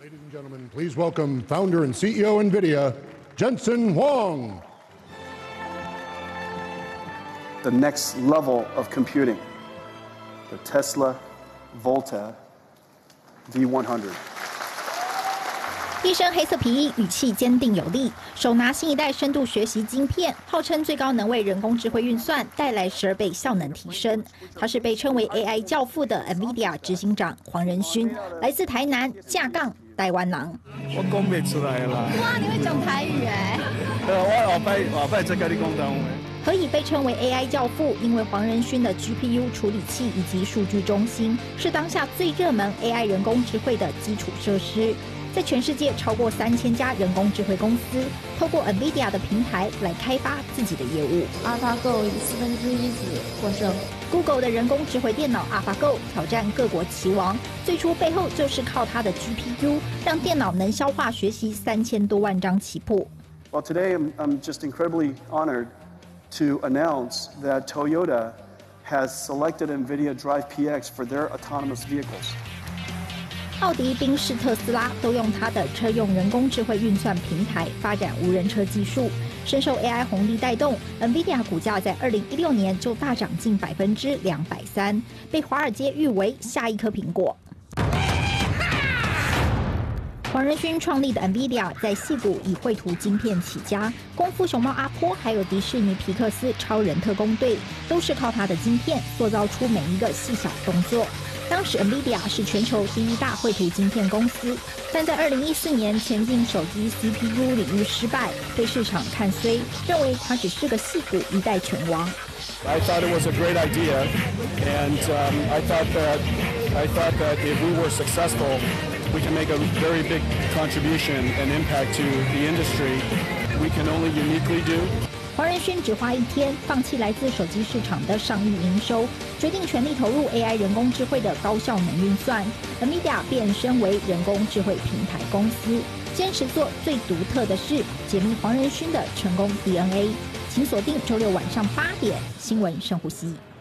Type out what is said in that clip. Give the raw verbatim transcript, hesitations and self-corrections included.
Ladies and gentlemen, please welcome founder and C E O NVIDIA, Jensen Huang. The next level of computing, the Tesla Volta V one hundred. 一身黑色皮衣，语气坚定有力，手拿新一代深度学习晶片，号称最高能为人工智慧运算带来十二倍效能提升。他是被称为 A I 教父的 NVIDIA 执行长黄仁勋，来自台南架杠台湾人。 我讲不出来啦。 哇，你会讲台语哎？ 呃，我后摆后摆再跟你讲台湾。 何以被称为 A I 教父？因为黄仁勋的 G P U 处理器以及数据中心是当下最热门 A I 人工智慧的基础设施。在全世界超过三千家人工智慧公司，透过 NVIDIA 的平台来开发自己的业务。 AlphaGo 以四分之一子获胜。 Google 的人工智慧电脑 AlphaGo 挑战各国棋王，最初背后就是靠它的 G P U， 让电脑能消化学习三千多万张棋谱。 Well, today I'm, I'm just incredibly honored to announce that Toyota has selected NVIDIA Drive P X for their autonomous vehicles. 奥迪、宾士、特斯拉都用它的车用人工智慧运算平台发展无人车技术，深受 A I 红利带动 ，NVIDIA 股价在二零一六年就大涨近百分之两百三，被华尔街誉为下一颗苹果。 黄仁勋创立的 NVIDIA 在矽谷以绘图晶片起家，功夫熊猫阿波还有迪士尼皮克斯超人特工队，都是靠它的晶片塑造出每一个细小动作。当时 NVIDIA 是全球第一大绘图晶片公司，但在二零一四年前进手机 C P U 领域失败，被市场看衰，认为它只是个矽谷一代拳王。 I thought it was a great idea, and um, I thought that I thought that if we were successful. We can make a very big contribution and impact to the industry. We can only uniquely do. 黄仁勋只花一天，放弃来自手机市场的上亿营收，决定全力投入 A I 人工智慧的高效能运算。NVIDIA 变身为人工智慧平台公司，坚持做最独特的事，解密黄仁勋的成功 D N A。请锁定周六晚上八点新闻深呼吸。